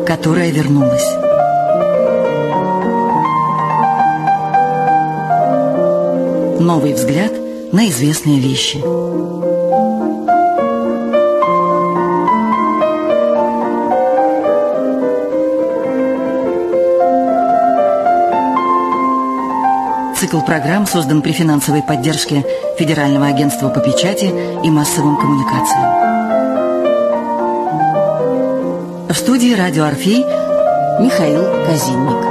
которая вернулась. Новый взгляд на известные вещи. Цикл программ создан при финансовой поддержке Федерального агентства по печати и массовым коммуникациям. В студии «Радио Орфей» Михаил Казинник.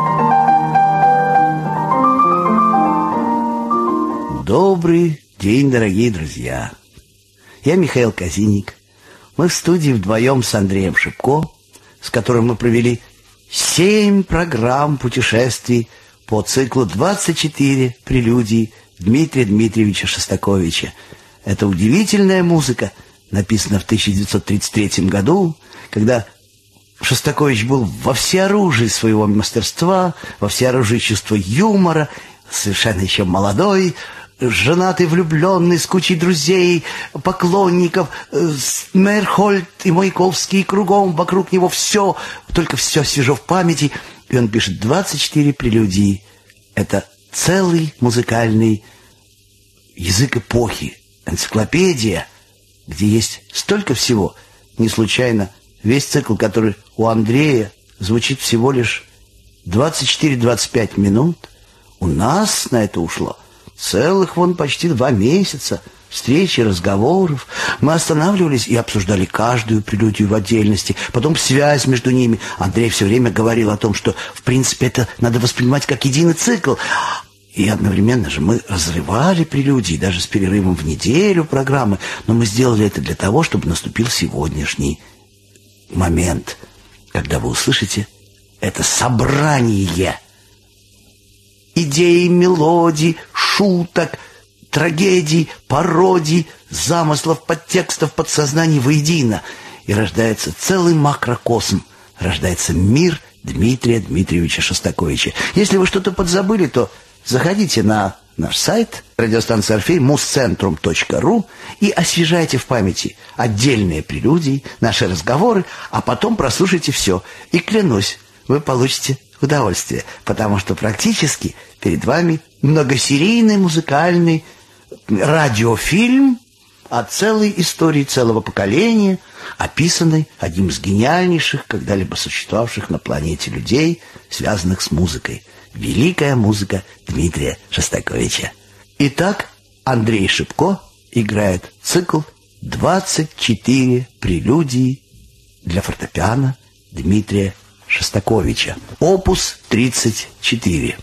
Добрый день, дорогие друзья. Я Михаил Казинник. Мы в студии вдвоем с Андреем Шипко, с которым мы провели 7 программ путешествий по циклу 24 прелюдий Дмитрия Дмитриевича Шостаковича. Это удивительная музыка, написана в 1933 году, когда Шостакович был во всеоружии своего мастерства, во всеоружии чувства юмора, совершенно еще молодой, женатый, влюбленный, с кучей друзей, поклонников, Мейерхольд и Маяковский, и кругом вокруг него все, только все свежо в памяти. И он пишет 24 прелюдии. Это целый музыкальный язык эпохи, энциклопедия, где есть столько всего. Не случайно весь цикл, который у Андрея звучит всего лишь 24-25 минут, у нас на это ушло целых почти 2 месяца встреч и разговоров. Мы останавливались и обсуждали каждую прелюдию в отдельности, потом связь между ними. Андрей все время говорил о том, что, в принципе, это надо воспринимать как единый цикл. И одновременно же мы разрывали прелюдии, даже с перерывом в неделю программы. Но мы сделали это для того, чтобы наступил сегодняшний момент, когда вы услышите это собрание идей, мелодий, шуток, трагедий, пародий, замыслов, подтекстов, подсознаний воедино. И рождается целый макрокосм, рождается мир Дмитрия Дмитриевича Шостаковича. Если вы что-то подзабыли, то заходите на наш сайт радиостанции Орфей muscentrum.ru и освежайте в памяти отдельные прелюдии, наши разговоры, а потом прослушайте все. И клянусь, вы получите удовольствие, потому что практически перед вами многосерийный музыкальный радиофильм о целой истории целого поколения, описанной одним из гениальнейших, когда-либо существовавших на планете людей, связанных с музыкой. Великая музыка Дмитрия Шостаковича. Итак, Андрей Шипко играет цикл 24 прелюдии для фортепиано Дмитрия Шостаковича. Опус 34.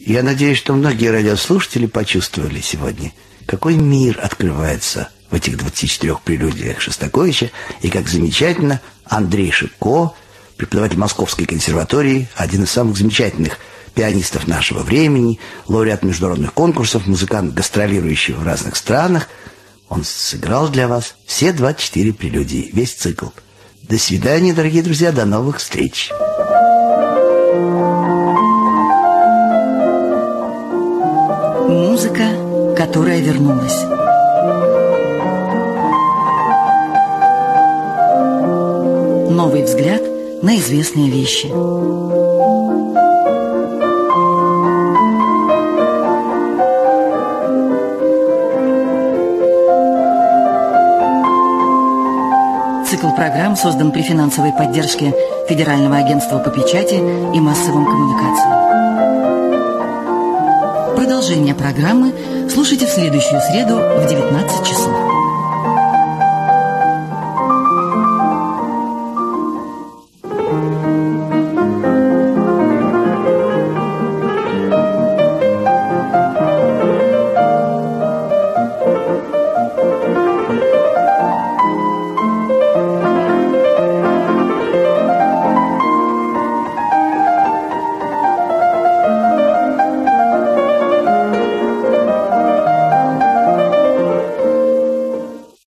Я надеюсь, что многие радиослушатели почувствовали сегодня, какой мир открывается в этих 24 прелюдиях Шостаковича, и как замечательно Андрей Шипко, преподаватель Московской консерватории, один из самых замечательных пианистов нашего времени, лауреат международных конкурсов, музыкант, гастролирующий в разных странах, он сыграл для вас все 24 прелюдии, весь цикл. До свидания, дорогие друзья, до новых встреч. Музыка, которая вернулась. Новый взгляд на известные вещи. Цикл программ создан при финансовой поддержке Федерального агентства по печати и массовым коммуникациям. Продолжение программы слушайте в следующую среду в 19 часов.